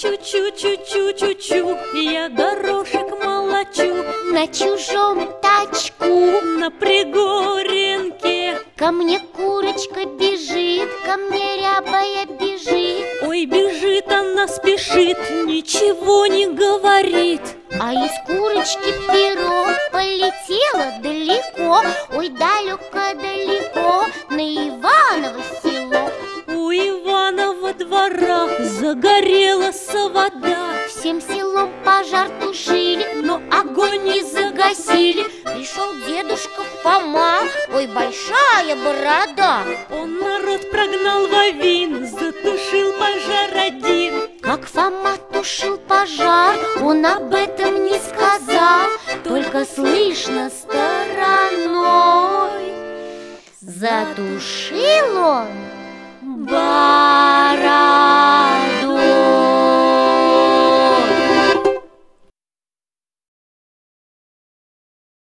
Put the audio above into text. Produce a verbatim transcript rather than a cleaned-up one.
Чу-чу-чу-чу-чу-чу, я горошек молочу на чужом тачку, на пригоренке. Ко мне курочка бежит, ко мне рябая бежит. Ой, бежит она, спешит, ничего не говорит. А из курочки перо полетело далеко, ой, далеко-далеко, на Иваново село. У Ивана во дворах загорелась вода. Всем селом пожар тушили, но огонь не загасили. Пришел дедушка Фома, ой, большая борода. Он народ прогнал в Авин, затушил пожар один. Как Фома тушил пожар, он об этом не сказал, только слышно стороной. Затушил он Ба